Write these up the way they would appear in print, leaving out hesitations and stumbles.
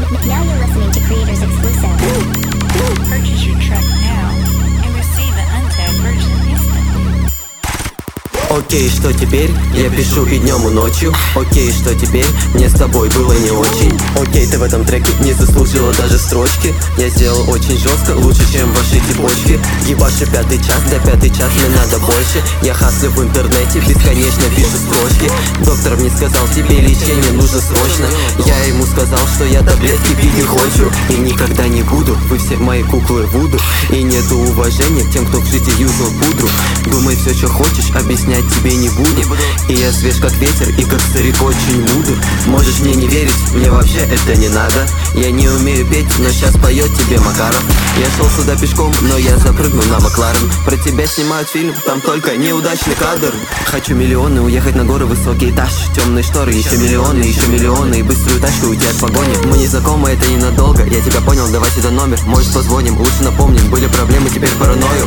Now you're listening to Creators Exclusive. Purchase your track now and receive an untagged version instantly. Окей, что теперь? Я пишу и днем, и ночью. Окей, что теперь? Мне с тобой было не очень. Окей, ты в этом треке не заслужила даже строчки. Я сделал очень жестко, лучше, чем ваши типочки. Ебаши 5 час, до 5 час мне надо больше. Я хаслю в интернете, бесконечно пишу строчки. Доктор мне сказал, тебе лечение нужно срочно. Я ему сказал, что я таблетки пить не хочу и никогда не буду. Вы все мои куклы Вуду. И нету уважения к тем, кто в жизни юзал пудру. Думай все, что хочешь, объяснять тебе не буду. И я свеж как ветер, и как старик очень мудр. Можешь мне не верить, мне вообще это не надо. Я не умею петь, но сейчас поет тебе Макаров. Я шел сюда пешком, но я запрыгнул на Макларен. Про тебя снимают фильм, там только неудачный кадр. Хочу миллионы, уехать на горы, высокий этаж, темные шторы, еще миллионы и быструю тачку уйти от погони. Мы не знакомы, это ненадолго, я тебя понял, давай сюда номер. Может позвоним, лучше напомним, были проблемы, теперь паранойю.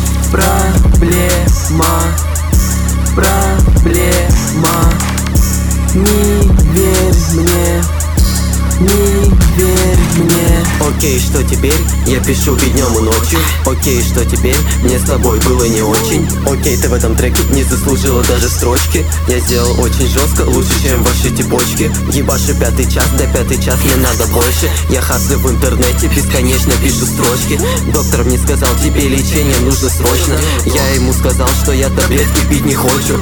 Проблема, не верь мне, не верь мне. Окей, что теперь? Я пишу и днем, и ночью. Окей, что теперь? Мне с тобой было не очень. Окей, ты в этом треке не заслужила даже строчки. Я сделал очень жестко, лучше, чем ваши типочки. Ебаши 5 час, до 5 час мне надо больше. Я хаслю в интернете, бесконечно пишу строчки. Доктор мне сказал, тебе лечение нужно срочно. Я ему сказал, что я таблетки пить не хочу.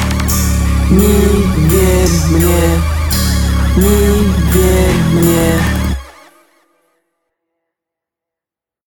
Не верь мне, не верь мне.